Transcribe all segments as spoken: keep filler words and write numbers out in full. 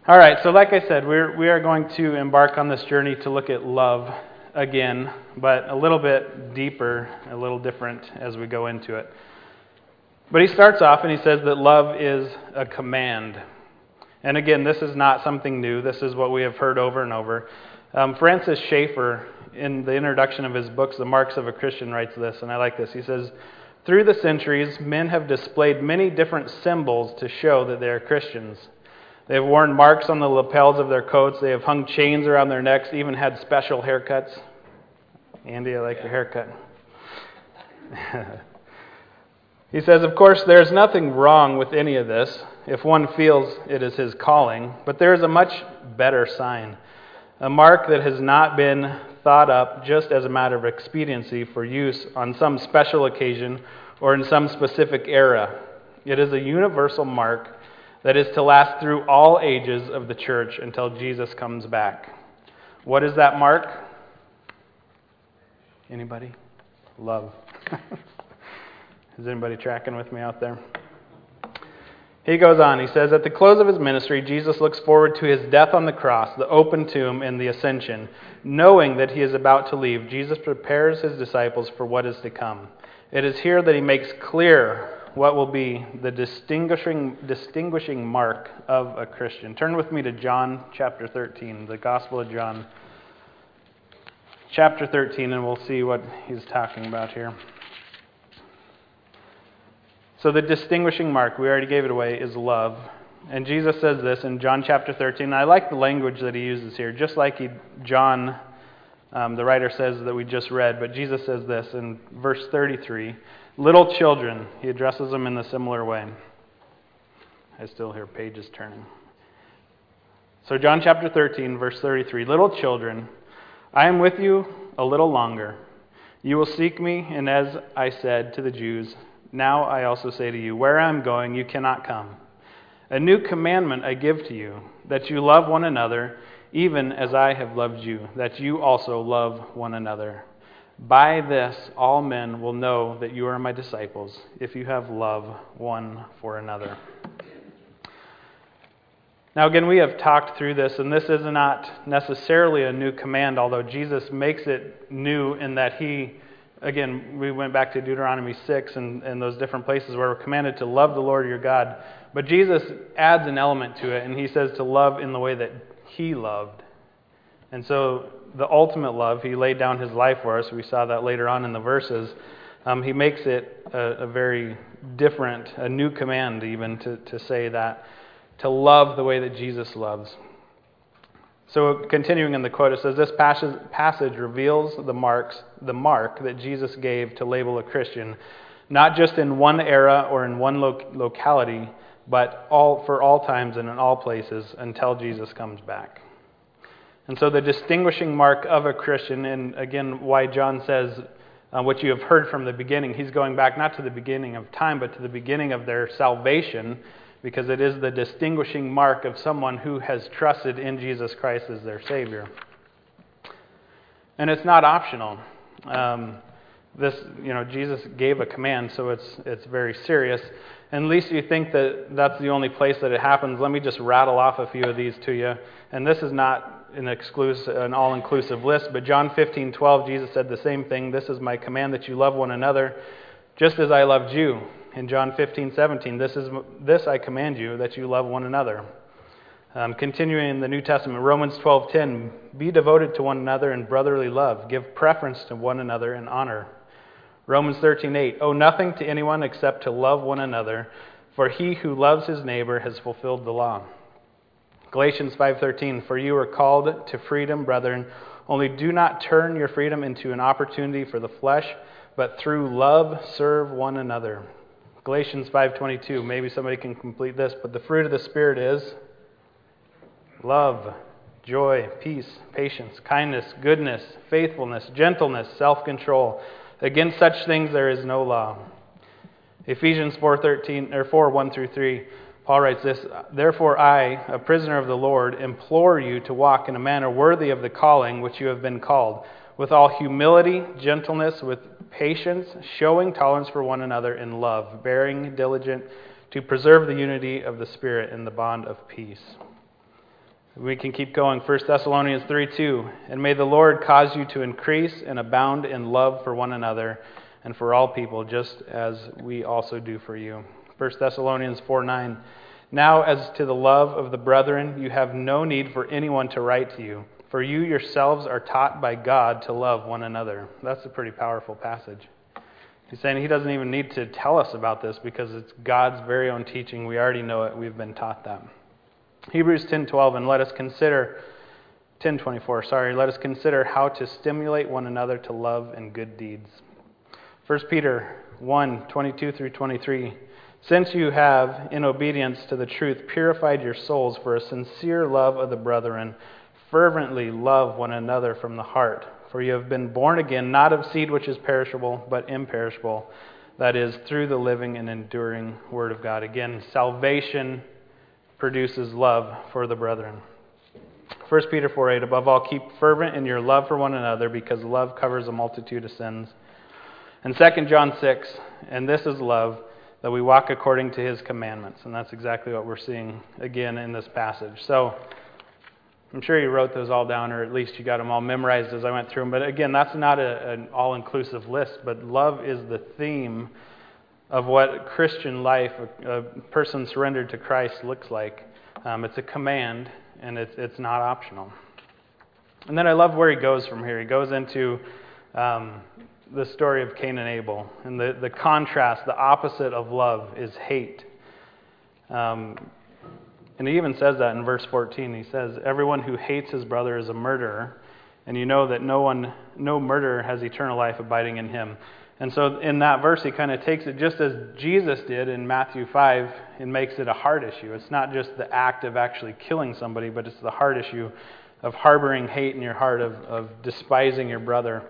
All right, so like I said, we're, we are going to embark on this journey to look at love again, but a little bit deeper, a little different as we go into it. But he starts off and he says that love is a command. And again, this is not something new. This is what we have heard over and over. Um, Francis Schaeffer, in the introduction of his books, The Marks of a Christian, writes this, and I like this. He says, "Through the centuries, men have displayed many different symbols to show that they are Christians. They have worn marks on the lapels of their coats. They have hung chains around their necks, even had special haircuts." Andy, I like your haircut. He says, "Of course, there's nothing wrong with any of this if one feels it is his calling, but there is a much better sign, a mark that has not been thought up just as a matter of expediency for use on some special occasion or in some specific era. It is a universal mark that is to last through all ages of the church until Jesus comes back." What is that mark? Anybody? Love. Is anybody tracking with me out there? He goes on, he says, "At the close of his ministry, Jesus looks forward to his death on the cross, the open tomb, and the ascension. Knowing that he is about to leave, Jesus prepares his disciples for what is to come. It is here that he makes clear what will be the distinguishing distinguishing mark of a Christian." Turn with me to John chapter thirteen, the Gospel of John chapter thirteen, and we'll see what he's talking about here. So the distinguishing mark, we already gave it away, is love. And Jesus says this in John chapter thirteen. And I like the language that he uses here, just like he, John, um, the writer says that we just read. But Jesus says this in verse thirty-three. "Little children," he addresses them in a similar way. I still hear pages turning. So John chapter thirteen, verse thirty-three. "Little children, I am with you a little longer. You will seek me, and as I said to the Jews, now I also say to you, where I am going, you cannot come. A new commandment I give to you, that you love one another, even as I have loved you, that you also love one another. By this all men will know that you are my disciples, if you have love one for another." Now again, we have talked through this, and this is not necessarily a new command, although Jesus makes it new in that he, again, we went back to Deuteronomy six and, and those different places where we're commanded to love the Lord your God. But Jesus adds an element to it, and he says to love in the way that he loved. And so the ultimate love, he laid down his life for us. We saw that later on in the verses. Um, he makes it a, a very different, a new command even to, to say that, to love the way that Jesus loves. So continuing in the quote, it says, "This passage, passage reveals the marks, the mark that Jesus gave to label a Christian, not just in one era or in one lo- locality, but all for all times and in all places until Jesus comes back." And so the distinguishing mark of a Christian, and again, why John says uh, what you have heard from the beginning, he's going back not to the beginning of time, but to the beginning of their salvation, because it is the distinguishing mark of someone who has trusted in Jesus Christ as their Savior. And it's not optional. Um, this, you know, Jesus gave a command, so it's it's very serious. And at least you think that that's the only place that it happens. Let me just rattle off a few of these to you. And this is not an exclusive, an all-inclusive list, but John fifteen twelve, Jesus said the same thing. "This is my command, that you love one another, just as I loved you." In John fifteen seventeen, this is this I command you, that you love one another. Um, continuing in the New Testament, Romans twelve ten, "Be devoted to one another in brotherly love. Give preference to one another in honor." Romans thirteen eight, "Owe nothing to anyone except to love one another, for he who loves his neighbor has fulfilled the law." Galatians five thirteen, "For you are called to freedom, brethren, only do not turn your freedom into an opportunity for the flesh, but through love serve one another." Galatians five twenty-two, maybe somebody can complete this, but the fruit of the Spirit is love, joy, peace, patience, kindness, goodness, faithfulness, gentleness, self-control. Against such things there is no law. Ephesians four thirteen or four one through three, Paul writes this, "Therefore I, a prisoner of the Lord, implore you to walk in a manner worthy of the calling which you have been called, with all humility, gentleness, with patience, showing tolerance for one another in love, bearing diligent to preserve the unity of the Spirit in the bond of peace." We can keep going. First Thessalonians three two. And may the Lord cause you to increase and abound in love for one another and for all people, just as we also do for you. First Thessalonians four nine. Now as to the love of the brethren, you have no need for anyone to write to you, for you yourselves are taught by God to love one another. That's a pretty powerful passage. He's saying he doesn't even need to tell us about this because it's God's very own teaching. We already know it. We've been taught that. Hebrews ten twelve, and let us consider, ten twenty-four, sorry, let us consider how to stimulate one another to love and good deeds. First Peter one twenty-two through twenty-three, since you have, in obedience to the truth, purified your souls for a sincere love of the brethren, fervently love one another from the heart. For you have been born again, not of seed which is perishable, but imperishable, that is, through the living and enduring Word of God. Again, salvation produces love for the brethren. First Peter four eight, above all, keep fervent in your love for one another, because love covers a multitude of sins. And Second John six, and this is love, that we walk according to his commandments. And that's exactly what we're seeing again in this passage. So I'm sure you wrote those all down, or at least you got them all memorized as I went through them. But again, that's not a, an all-inclusive list, but love is the theme of what Christian life, a, a person surrendered to Christ, looks like. Um, it's a command, and it's it's not optional. And then I love where he goes from here. He goes into um, the story of Cain and Abel. And the, the contrast, the opposite of love is hate. Um, and he even says that in verse fourteen. He says, everyone who hates his brother is a murderer, and you know that no one, no murderer has eternal life abiding in him. And so in that verse, he kind of takes it just as Jesus did in Matthew five and makes it a heart issue. It's not just the act of actually killing somebody, but it's the heart issue of harboring hate in your heart, of, of despising your brother.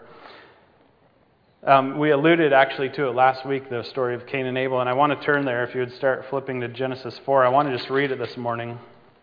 Um, we alluded actually to it last week, the story of Cain and Abel, and I want to turn there. If you would start flipping to Genesis four, I want to just read it this morning.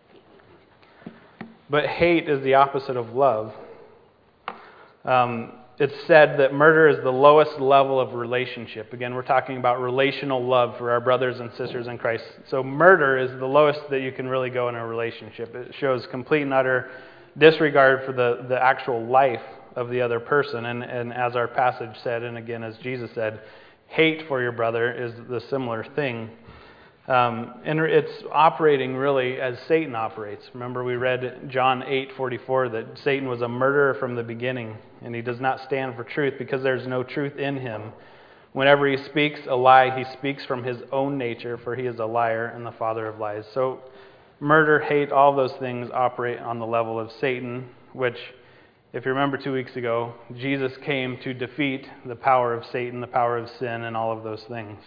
But hate is the opposite of love. Um, it's said that murder is the lowest level of relationship. Again, we're talking about relational love for our brothers and sisters in Christ. So murder is the lowest that you can really go in a relationship. It shows complete and utter disregard for the, the actual life of the other person. And, and as our passage said, and again as Jesus said, hate for your brother is the similar thing. Um, and it's operating really as Satan operates. Remember, we read John eight forty-four that Satan was a murderer from the beginning, and he does not stand for truth because there's no truth in him. Whenever he speaks a lie, he speaks from his own nature, for he is a liar and the father of lies. So murder, hate, all those things operate on the level of Satan, which, if you remember two weeks ago, Jesus came to defeat the power of Satan, the power of sin, and all of those things.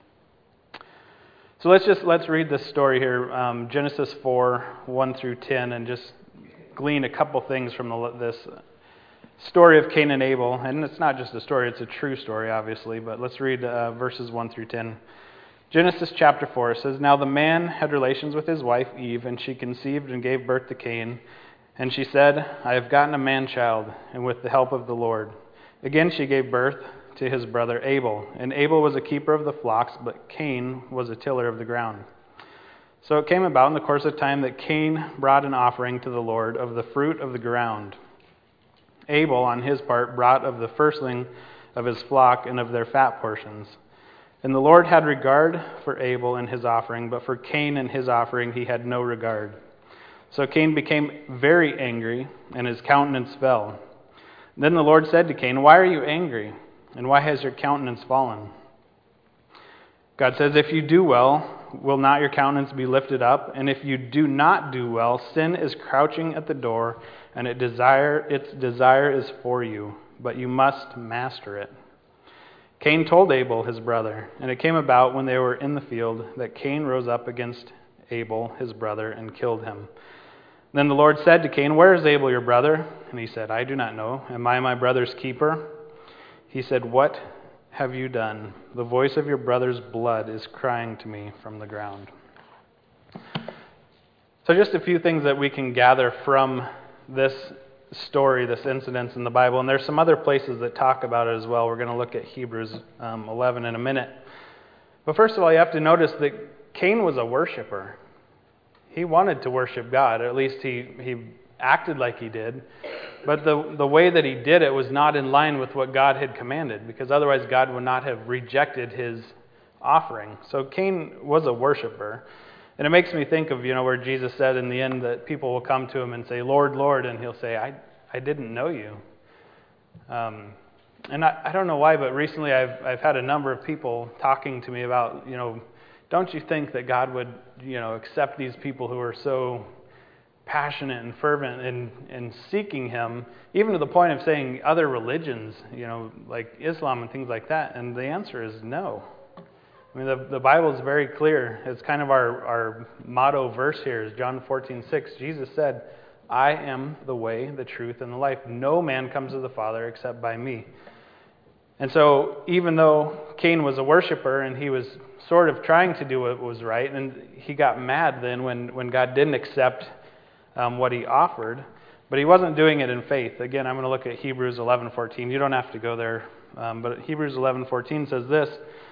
So let's just let's read this story here, um, Genesis four, one through ten, and just glean a couple things from the, this story of Cain and Abel. And it's not just a story, it's a true story, obviously, but let's read uh, verses one through ten. Genesis chapter four says, now the man had relations with his wife Eve, and she conceived and gave birth to Cain. And she said, I have gotten a man-child, and with the help of the Lord. Again she gave birth to his brother Abel. And Abel was a keeper of the flocks, but Cain was a tiller of the ground. So it came about in the course of time that Cain brought an offering to the Lord of the fruit of the ground. Abel, on his part, brought of the firstling of his flock and of their fat portions. And the Lord had regard for Abel and his offering, but for Cain and his offering he had no regard. So Cain became very angry, and his countenance fell. Then the Lord said to Cain, why are you angry? And why has your countenance fallen? God says, if you do well, will not your countenance be lifted up? And if you do not do well, sin is crouching at the door, and it desire, its desire is for you, but you must master it. Cain told Abel, his brother, and it came about when they were in the field that Cain rose up against Abel, his brother, and killed him. Then the Lord said to Cain, where is Abel, your brother? And he said, I do not know. Am I my brother's keeper? He said, what have you done? The voice of your brother's blood is crying to me from the ground. So just a few things that we can gather from this story, this incident in the Bible. And there's some other places that talk about it as well. We're going to look at Hebrews um, eleven in a minute. But first of all, you have to notice that Cain was a worshiper. he wanted to worship God, or at least he, he acted like he did. But the, the way that he did it was not in line with what God had commanded, because otherwise God would not have rejected his offering. So Cain was a worshiper. And it makes me think of, you know, where Jesus said in the end that people will come to him and say, Lord, Lord, and he'll say, I, I didn't know you. Um, and I, I don't know why, but recently I've I've had a number of people talking to me about, you know, don't you think that God would, you know, accept these people who are so passionate and fervent in, in seeking him, even to the point of saying other religions, you know, like Islam and things like that? And the answer is no. I mean, the, the Bible is very clear. It's kind of our, our motto verse here is John fourteen six. Jesus said, I am the way, the truth, and the life. No man comes to the Father except by me. And so even though Cain was a worshiper and he was sort of trying to do what was right, and he got mad then when, when God didn't accept um, what he offered, but he wasn't doing it in faith. Again, I'm going to look at Hebrews eleven fourteen. You don't have to go there, um, but Hebrews eleven fourteen says this.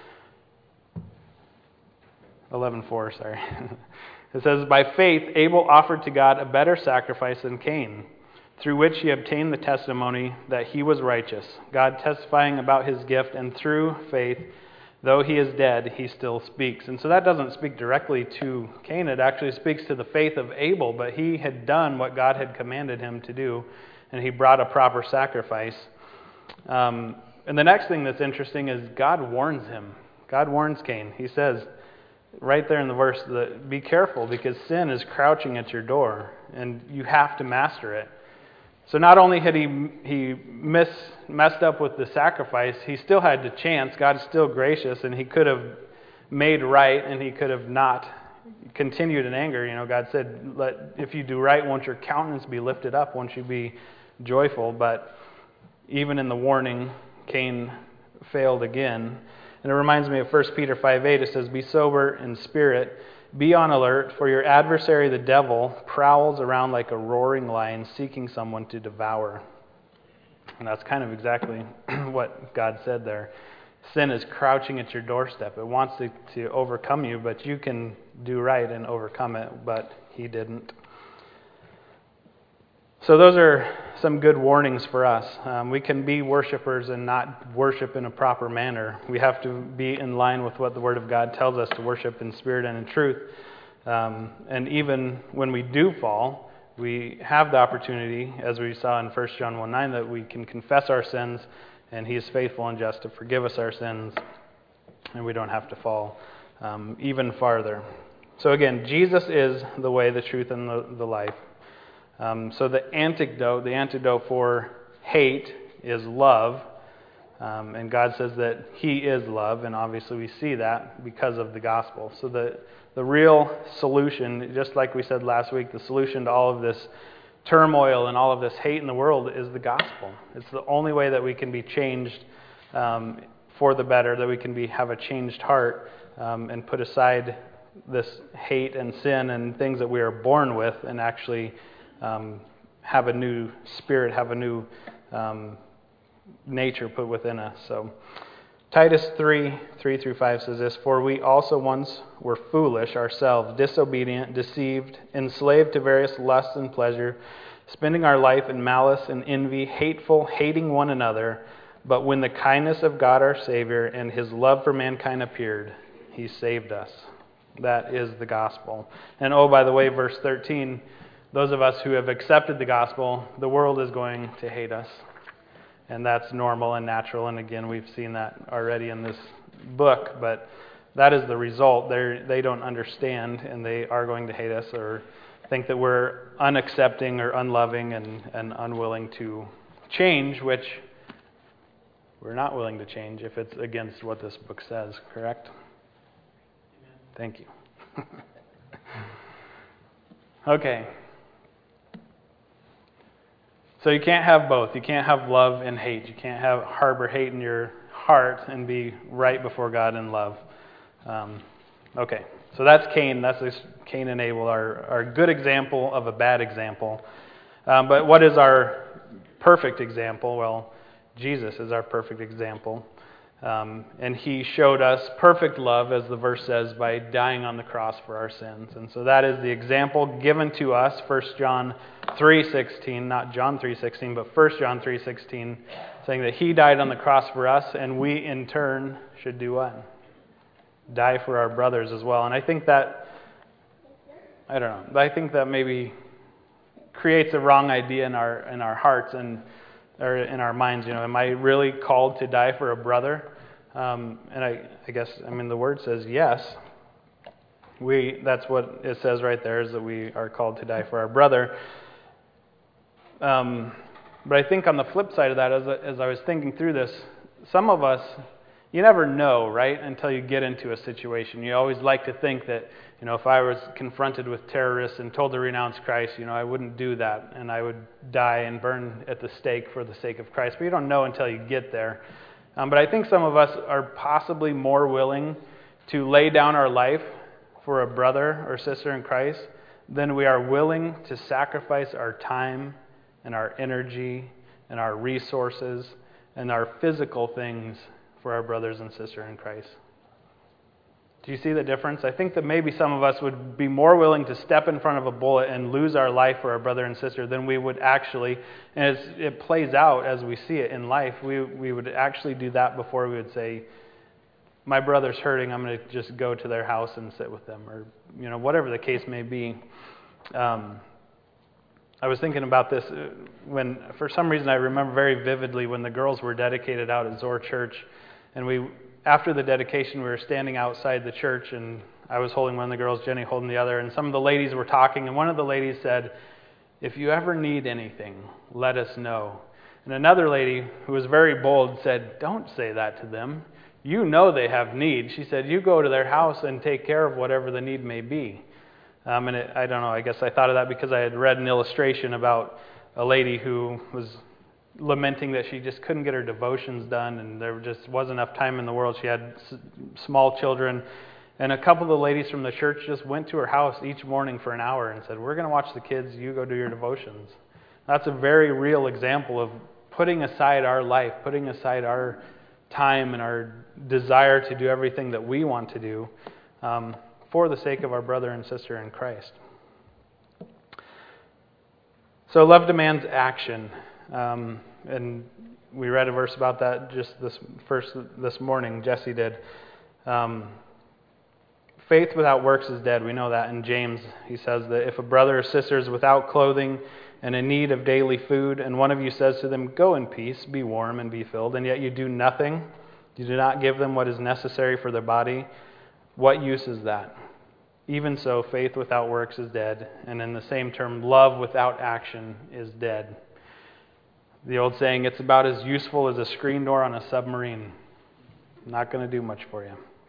eleven four, sorry. It says, by faith Abel offered to God a better sacrifice than Cain, through which he obtained the testimony that he was righteous, God testifying about his gift, and through faith, though he is dead, he still speaks. And so that doesn't speak directly to Cain. It actually speaks to the faith of Abel, but he had done what God had commanded him to do, and he brought a proper sacrifice. Um, and the next thing that's interesting is God warns him. God warns Cain. He says, right there in the verse, that be careful because sin is crouching at your door and you have to master it. So not only had he he miss, messed up with the sacrifice, he still had the chance. God's still gracious, and he could have made right, and he could have not continued in anger. You know, God said, "Let if you do right, won't your countenance be lifted up? Won't you be joyful?" But even in the warning, Cain failed again. And it reminds me of First Peter five eight. It says, be sober in spirit, be on alert, for your adversary the devil prowls around like a roaring lion seeking someone to devour. And that's kind of exactly what God said there. Sin is crouching at your doorstep. It wants to, to overcome you, but you can do right and overcome it, but he didn't. So those are some good warnings for us. Um, we can be worshipers and not worship in a proper manner. We have to be in line with what the Word of God tells us to worship in spirit and in truth. Um, and even when we do fall, we have the opportunity, as we saw in First John one nine, that we can confess our sins, and He is faithful and just to forgive us our sins, and we don't have to fall um, even farther. So again, Jesus is the way, the truth, and the, the life. Um, so the antidote, the antidote for hate is love. Um, and God says that He is love, and obviously we see that because of the gospel. So the, the real solution, just like we said last week, the solution to all of this turmoil and all of this hate in the world is the gospel. It's the only way that we can be changed um, for the better, that we can be have a changed heart um, and put aside this hate and sin and things that we are born with, and actually Um, have a new spirit, have a new um, nature put within us. So Titus three, three through five says this, for we also once were foolish ourselves, disobedient, deceived, enslaved to various lusts and pleasure, spending our life in malice and envy, hateful, hating one another. But when the kindness of God our Savior and His love for mankind appeared, He saved us. That is the gospel. And oh, by the way, verse thirteen, those of us who have accepted the gospel, the world is going to hate us. And that's normal and natural. And again, we've seen that already in this book. But that is the result. They they don't understand, and they are going to hate us or think that we're unaccepting or unloving and, and unwilling to change, which we're not willing to change if it's against what this book says, correct? Thank you. Okay. So you can't have both. You can't have love and hate. You can't have harbor hate in your heart and be right before God in love. Um, okay, so that's Cain. That's Cain and Abel, our, our good example of a bad example. Um, but what is our perfect example? Well, Jesus is our perfect example. Um, and he showed us perfect love, as the verse says, by dying on the cross for our sins. And so that is the example given to us, First John three sixteen, not John three sixteen, but First John three sixteen, saying that he died on the cross for us, and we in turn should do what? Die for our brothers as well. And I think that, I don't know, I think that maybe creates a wrong idea in our in our hearts and or in our minds. You know, am I really called to die for a brother? Um, and I, I guess, I mean, the word says yes. We that's what it says right there, is that we are called to die for our brother. Um, but I think on the flip side of that, as as I was thinking through this, some of us, you never know, right, until you get into a situation. You always like to think that, you know, if I was confronted with terrorists and told to renounce Christ, you know, I wouldn't do that, and I would die and burn at the stake for the sake of Christ. But you don't know until you get there. Um, but I think some of us are possibly more willing to lay down our life for a brother or sister in Christ than we are willing to sacrifice our time and our energy and our resources and our physical things for our brothers and sisters in Christ. Do you see the difference? I think that maybe some of us would be more willing to step in front of a bullet and lose our life for our brother and sister than we would actually, and it's, it plays out as we see it in life, we we would actually do that before we would say, my brother's hurting, I'm going to just go to their house and sit with them, or, you know, whatever the case may be. Um, I was thinking about this when, for some reason, I remember very vividly when the girls were dedicated out at Zoar Church, and we, after the dedication, we were standing outside the church, and I was holding one of the girls, Jenny holding the other, and some of the ladies were talking, and one of the ladies said, if you ever need anything, let us know. And another lady, who was very bold, said, don't say that to them. You know they have need. She said, you go to their house and take care of whatever the need may be. Um, and it, I don't know, I guess I thought of that because I had read an illustration about a lady who was lamenting that she just couldn't get her devotions done, and there just wasn't enough time in the world. She had s- small children, and a couple of the ladies from the church just went to her house each morning for an hour and said, we're going to watch the kids, you go do your devotions. That's a very real example of putting aside our life, putting aside our time and our desire to do everything that we want to do um, for the sake of our brother and sister in Christ. So love demands action. Um, and we read a verse about that just this first this morning. Jesse did. Um, Faith without works is dead. We know that in James. He says that if a brother or sister is without clothing and in need of daily food, and one of you says to them, go in peace, be warm and be filled, and yet you do nothing, you do not give them what is necessary for their body, what use is that? Even so, faith without works is dead, and in the same term, love without action is dead. The old saying, it's about as useful as a screen door on a submarine. Not going to do much for you.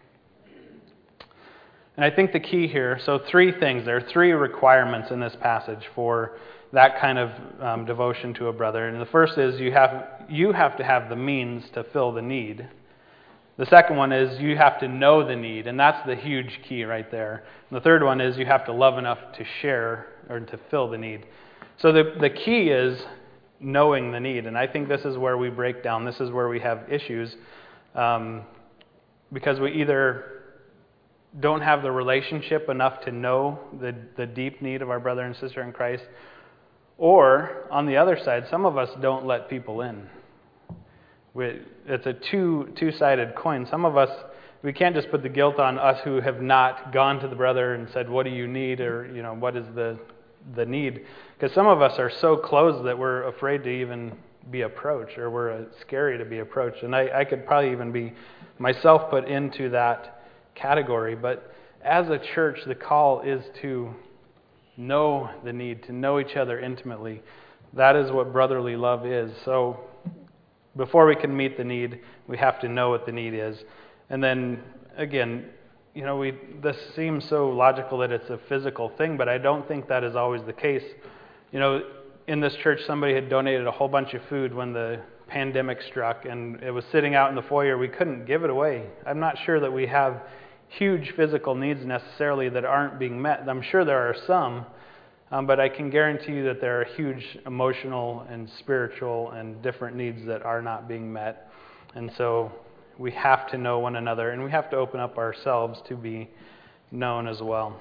And I think the key here, so three things, there are three requirements in this passage for that kind of um, devotion to a brother. And the first is you have you have to have the means to fill the need. The second one is you have to know the need, and that's the huge key right there. And the third one is you have to love enough to share or to fill the need. So the, the key is knowing the need, and I think this is where we break down. This is where we have issues um, because we either don't have the relationship enough to know the, the deep need of our brother and sister in Christ, or on the other side, some of us don't let people in. We, it's a two, two-sided coin. Some of us, we can't just put the guilt on us who have not gone to the brother and said, what do you need, or you know, what is the the need? Because some of us are so closed that we're afraid to even be approached, or we're uh, scary to be approached. And I, I could probably even be myself put into that category. But as a church, the call is to know the need, to know each other intimately. That is what brotherly love is. So before we can meet the need, we have to know what the need is. And then, again, you know, we this seems so logical that it's a physical thing, but I don't think that is always the case. You know, in this church, somebody had donated a whole bunch of food when the pandemic struck, and it was sitting out in the foyer. We couldn't give it away. I'm not sure that we have huge physical needs necessarily that aren't being met. I'm sure there are some, um, but I can guarantee you that there are huge emotional and spiritual and different needs that are not being met. And so we have to know one another, and we have to open up ourselves to be known as well.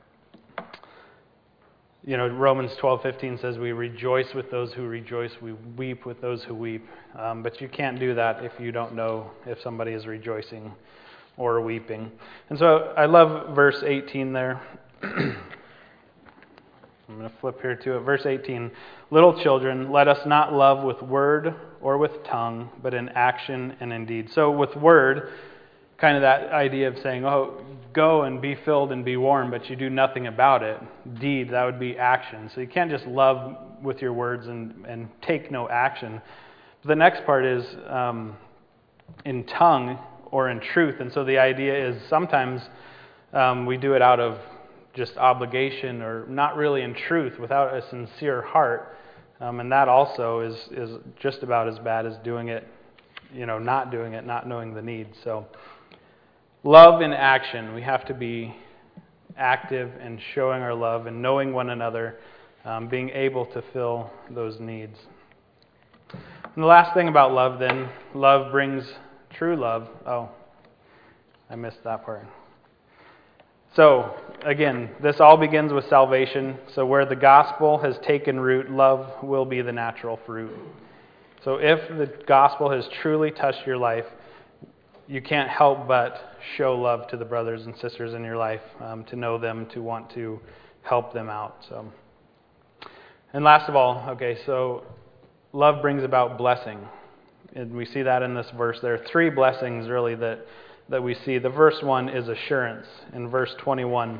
You know, Romans twelve fifteen says we rejoice with those who rejoice, we weep with those who weep. Um, but you can't do that if you don't know if somebody is rejoicing or weeping. And so I love verse eighteen there. I'm going to flip here to it. Verse eighteen, little children, let us not love with word or with tongue, but in action and in deed. So with word, kind of that idea of saying, oh, go and be filled and be warm, but you do nothing about it. Deed, that would be action. So you can't just love with your words and, and take no action. The next part is um, in tongue or in truth. And so the idea is sometimes um, we do it out of just obligation or not really in truth, without a sincere heart. Um, and that also is, is just about as bad as doing it, you know, not doing it, not knowing the need. So love in action. We have to be active in showing our love and knowing one another, um, being able to fill those needs. And the last thing about love then, love brings true love. Oh, I missed that part. So, again, this all begins with salvation. So where the gospel has taken root, love will be the natural fruit. So if the gospel has truly touched your life, you can't help but show love to the brothers and sisters in your life, um, to know them, to want to help them out. So, and last of all, okay, so love brings about blessing. And we see that in this verse. There are three blessings, really, that that we see. The first one is assurance. In verse twenty-one,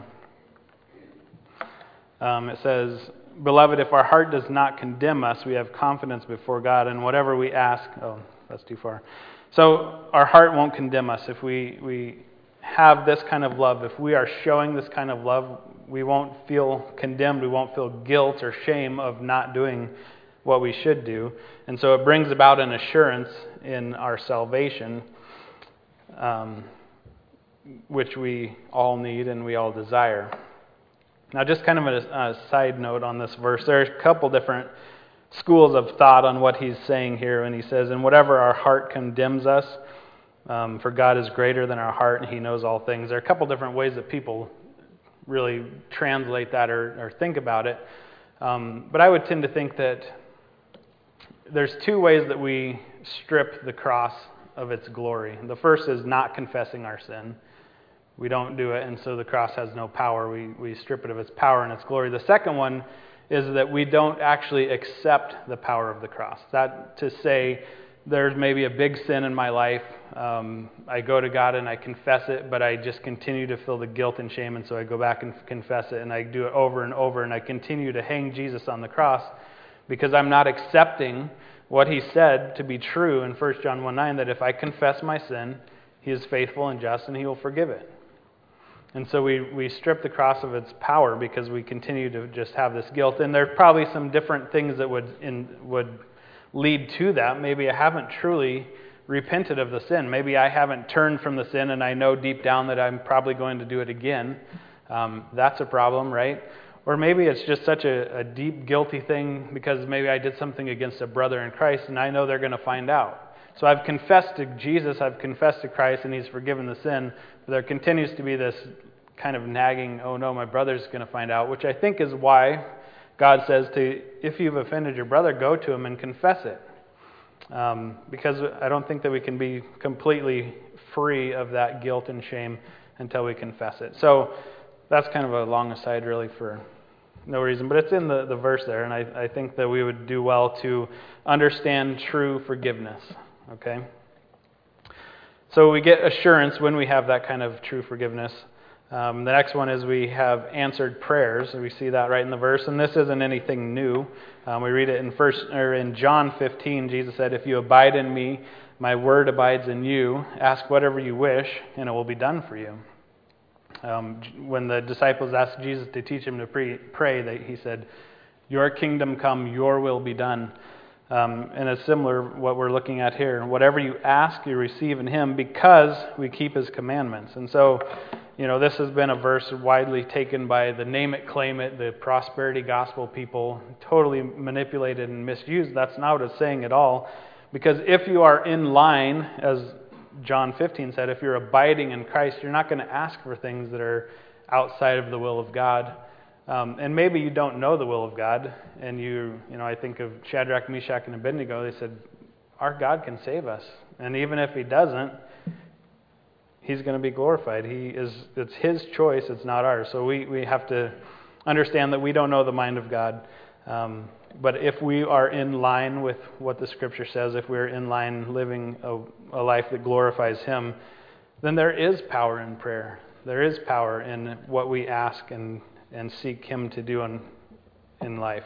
um, it says, beloved, if our heart does not condemn us, we have confidence before God, and whatever we ask, oh, that's too far. So our heart won't condemn us. If we, we have this kind of love, if we are showing this kind of love, we won't feel condemned, we won't feel guilt or shame of not doing what we should do. And so it brings about an assurance in our salvation, Um, which we all need and we all desire. Now, just kind of a, a side note on this verse, there are a couple different schools of thought on what he's saying here when he says, and whatever our heart condemns us, um, for God is greater than our heart and he knows all things. There are a couple different ways that people really translate that or, or think about it. Um, but I would tend to think that there's two ways that we strip the cross of its glory. The first is not confessing our sin. We don't do it, and so the cross has no power. We we strip it of its power and its glory. The second one is that we don't actually accept the power of the cross. That to say, there's maybe a big sin in my life. Um, I go to God and I confess it, but I just continue to feel the guilt and shame, and so I go back and confess it, and I do it over and over, and I continue to hang Jesus on the cross because I'm not accepting what he said to be true in First John one nine, that if I confess my sin, he is faithful and just and he will forgive it. And so we, we strip the cross of its power because we continue to just have this guilt. And there's probably some different things that would in, would lead to that. Maybe I haven't truly repented of the sin. Maybe I haven't turned from the sin and I know deep down that I'm probably going to do it again. Um, that's a problem, right? Or maybe it's just such a, a deep, guilty thing because maybe I did something against a brother in Christ and I know they're going to find out. So I've confessed to Jesus, I've confessed to Christ, and he's forgiven the sin. But there continues to be this kind of nagging, oh no, my brother's going to find out, which I think is why God says to, if you've offended your brother, go to him and confess it. Um, because I don't think that we can be completely free of that guilt and shame until we confess it. So that's kind of a long aside really for no reason, but it's in the, the verse there, and I, I think that we would do well to understand true forgiveness, okay? So we get assurance when we have that kind of true forgiveness. Um, the next one is we have answered prayers, and we see that right in the verse, and this isn't anything new. Um, we read it in first or in John fifteen. Jesus said, "If you abide in me, my word abides in you. Ask whatever you wish, and it will be done for you." Um, when the disciples asked Jesus to teach him to pre- pray, they, he said, "Your kingdom come, your will be done." Um, and it's similar what we're looking at here. Whatever you ask, you receive in him because we keep his commandments. And so, you know, this has been a verse widely taken by the name it, claim it, the prosperity gospel people, totally manipulated and misused. That's not what it's saying at all. Because if you are in line, as John fifteen said, if you're abiding in Christ, you're not going to ask for things that are outside of the will of God. Um, and maybe you don't know the will of God, and you, you know, I think of Shadrach, Meshach, and Abednego. They said, our God can save us. And even if he doesn't, he's going to be glorified. He is, it's his choice, it's not ours. So we, we have to understand that we don't know the mind of God. Um, but if we are in line with what the Scripture says, if we're in line living a, a life that glorifies him, then there is power in prayer. There is power in what we ask and, and seek him to do in, in life.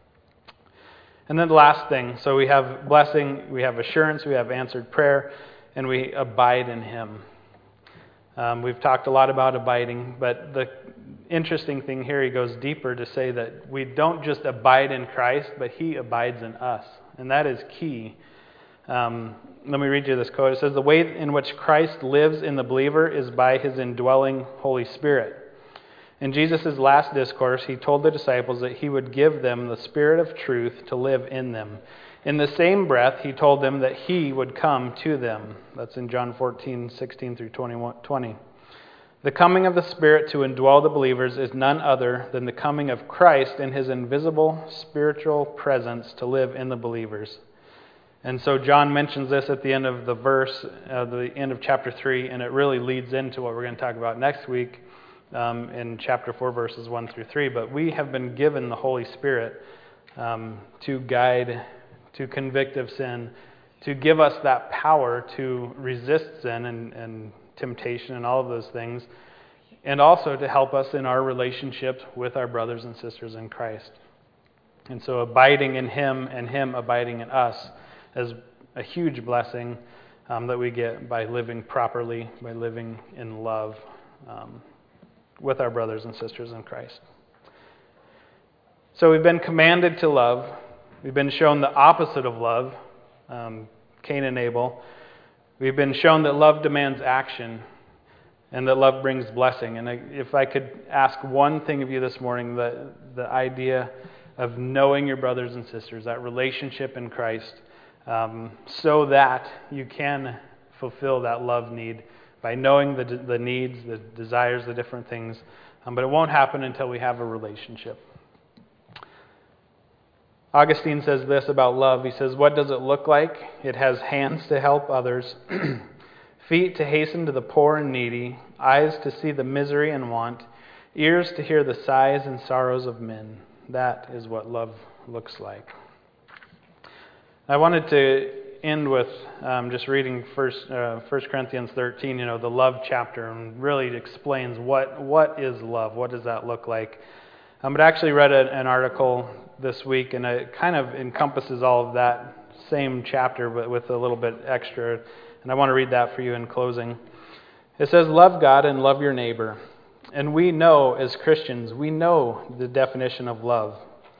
And then the last thing, so we have blessing, we have assurance, we have answered prayer, and we abide in him. Um, we've talked a lot about abiding, but the interesting thing here, he goes deeper to say that we don't just abide in Christ, but he abides in us. And that is key. Um, let me read you this quote. It says, the way in which Christ lives in the believer is by his indwelling Holy Spirit. In Jesus' last discourse, he told the disciples that he would give them the Spirit of truth to live in them. In the same breath, he told them that he would come to them. That's in John fourteen, sixteen through twenty. The coming of the Spirit to indwell the believers is none other than the coming of Christ in his invisible spiritual presence to live in the believers. And so John mentions this at the end of the verse, uh, the end of chapter three, and it really leads into what we're going to talk about next week um, in chapter four, verses one through three. But we have been given the Holy Spirit um, to guide, to convict of sin, to give us that power to resist sin and, and temptation and all of those things, and also to help us in our relationships with our brothers and sisters in Christ. And so abiding in him and him abiding in us is a huge blessing um, that we get by living properly, by living in love um, with our brothers and sisters in Christ. So we've been commanded to love. We've been shown the opposite of love, um, Cain and Abel. We've been shown that love demands action and that love brings blessing. And if I could ask one thing of you this morning, the, the idea of knowing your brothers and sisters, that relationship in Christ, um, so that you can fulfill that love need by knowing the, the needs, the desires, the different things. Um, but it won't happen until we have a relationship. Augustine says this about love. He says, what does it look like? It has hands to help others, feet to hasten to the poor and needy, eyes to see the misery and want, ears to hear the sighs and sorrows of men. That is what love looks like. I wanted to end with um, just reading First uh, First Corinthians thirteen, you know, the love chapter, and really explains what what is love. What does that look like? Um, but I actually read a, an article this week, and it kind of encompasses all of that same chapter, but with a little bit extra. And I want to read that for you in closing. It says, love God and love your neighbor. And we know, as Christians, we know the definition of love.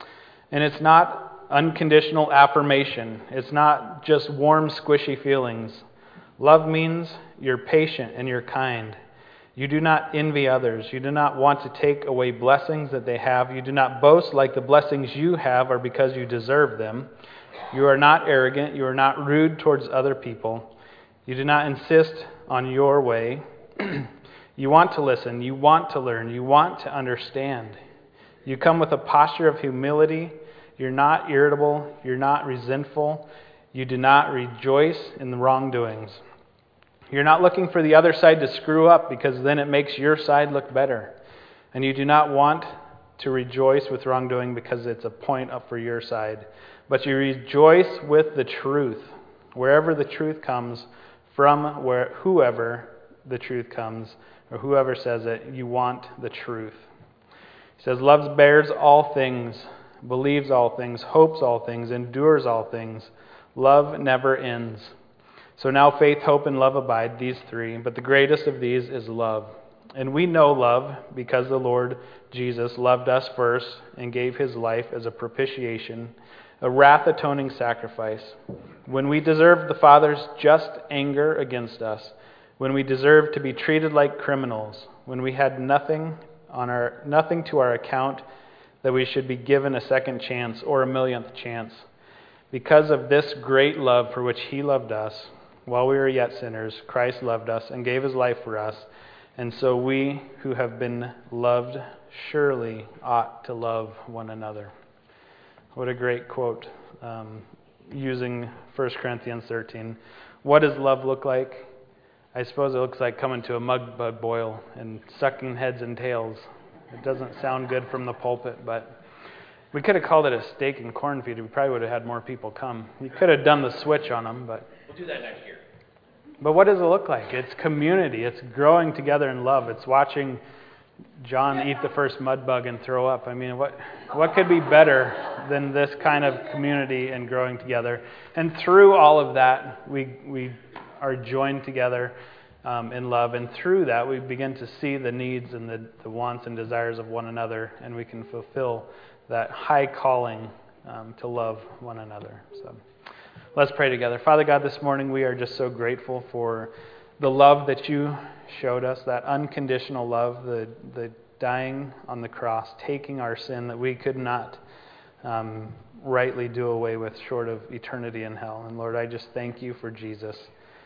And it's not unconditional affirmation. It's not just warm, squishy feelings. Love means you're patient and you're kind. You do not envy others. You do not want to take away blessings that they have. You do not boast like the blessings you have are because you deserve them. You are not arrogant. You are not rude towards other people. You do not insist on your way. You want to listen. You want to learn. You want to understand. You come with a posture of humility. You're not irritable. You're not resentful. You do not rejoice in the wrongdoings. You're not looking for the other side to screw up because then it makes your side look better. And you do not want to rejoice with wrongdoing because it's a point up for your side. But you rejoice with the truth. Wherever the truth comes from, where whoever the truth comes, or whoever says it, you want the truth. He says, love bears all things, believes all things, hopes all things, endures all things. Love never ends. So now faith, hope, and love abide, these three, but the greatest of these is love. And we know love because the Lord Jesus loved us first and gave his life as a propitiation, a wrath-atoning sacrifice. When we deserved the Father's just anger against us, when we deserved to be treated like criminals, when we had nothing on our nothing to our account that we should be given a second chance or a millionth chance. Because of this great love for which he loved us, while we were yet sinners, Christ loved us and gave his life for us. And so we who have been loved surely ought to love one another. What a great quote, um, using First Corinthians thirteen. What does love look like? I suppose it looks like coming to a mud bug boil and sucking heads and tails. It doesn't sound good from the pulpit, but we could have called it a steak and corn feed. We probably would have had more people come. You could have done the switch on them, but we'll do that next year. But what does it look like? It's community. It's growing together in love. It's watching John eat the first mud bug and throw up. I mean, what what could be better than this kind of community and growing together? And through all of that, we we are joined together um, in love. And through that, we begin to see the needs and the, the wants and desires of one another, and we can fulfill that high calling um, to love one another. So let's pray together. Father God, this morning we are just so grateful for the love that you showed us, that unconditional love, the the dying on the cross, taking our sin that we could not um, rightly do away with short of eternity in hell. And Lord, I just thank you for Jesus.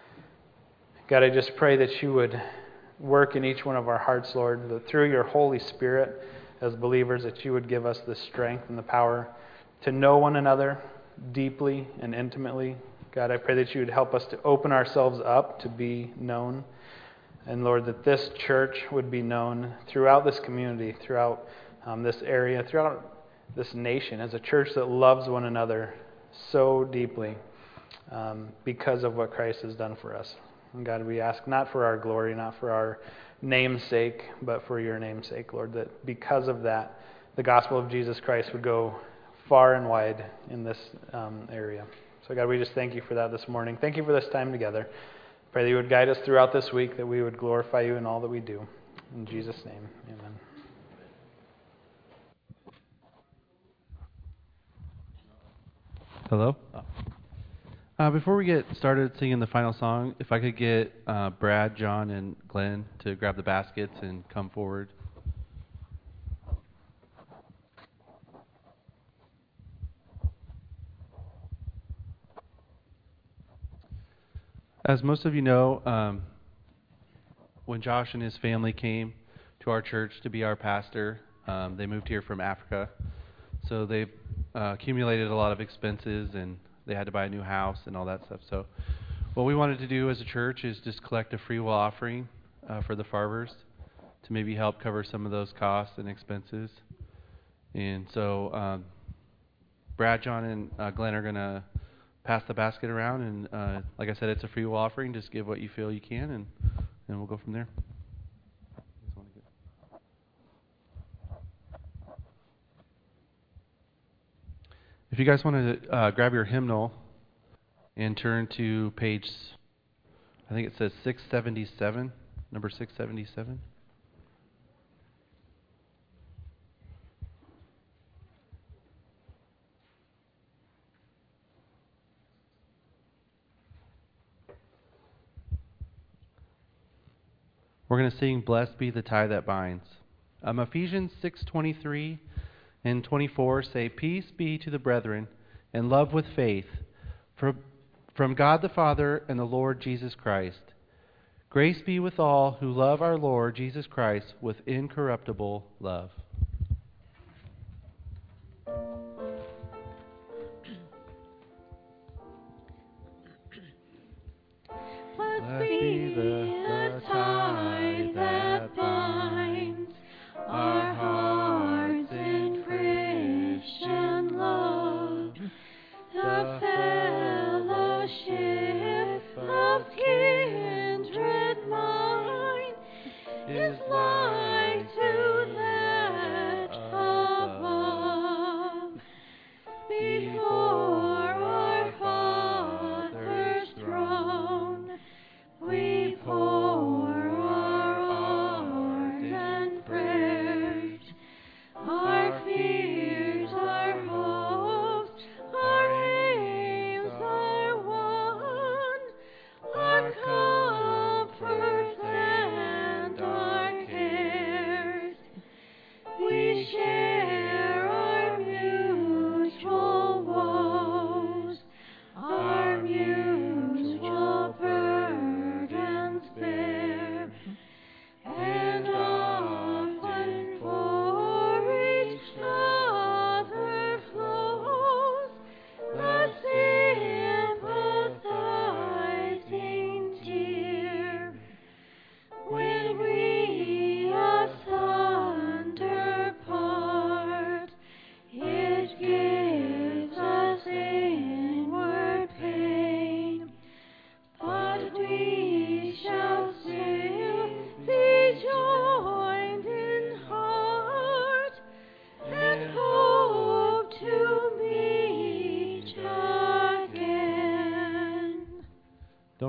God, I just pray that you would work in each one of our hearts, Lord, that through your Holy Spirit as believers, that you would give us the strength and the power to know one another deeply and intimately. God, I pray that you would help us to open ourselves up to be known. And Lord, that this church would be known throughout this community, throughout um, this area, throughout this nation, as a church that loves one another so deeply um, because of what Christ has done for us. And God, we ask not for our glory, not for our name's sake, but for your name's sake, Lord, that because of that, the gospel of Jesus Christ would go far and wide in this um, area. So God, we just thank you for that this morning. Thank you for this time together. Pray that you would guide us throughout this week, that we would glorify you in all that we do. In Jesus' name, amen. Hello? Uh, before we get started singing the final song, if I could get uh, Brad, John, and Glenn to grab the baskets and come forward. As most of you know, um, when Josh and his family came to our church to be our pastor, um, they moved here from Africa. So they've uh, accumulated a lot of expenses, and they had to buy a new house and all that stuff. So what we wanted to do as a church is just collect a free will offering uh, for the Farbers to maybe help cover some of those costs and expenses. And so um, Brad, John, and uh, Glenn are going to pass the basket around, and uh, like I said, it's a free will offering. Just give what you feel you can, and, and we'll go from there. If you guys want to uh, grab your hymnal and turn to page, I think it says six seventy-seven, number six seventy-seven. We're going to sing "Blessed Be the Tie That Binds." Um, Ephesians six twenty-three and twenty-four say, "Peace be to the brethren, and love with faith, from, from God the Father and the Lord Jesus Christ. Grace be with all who love our Lord Jesus Christ with incorruptible love." Blessed be the tie that binds our hearts in Christian love, the fellowship of kindred mind is like to that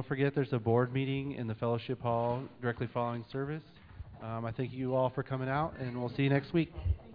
forget there's a board meeting in the fellowship hall directly following service. Um, I thank you all for coming out, and we'll see you next week.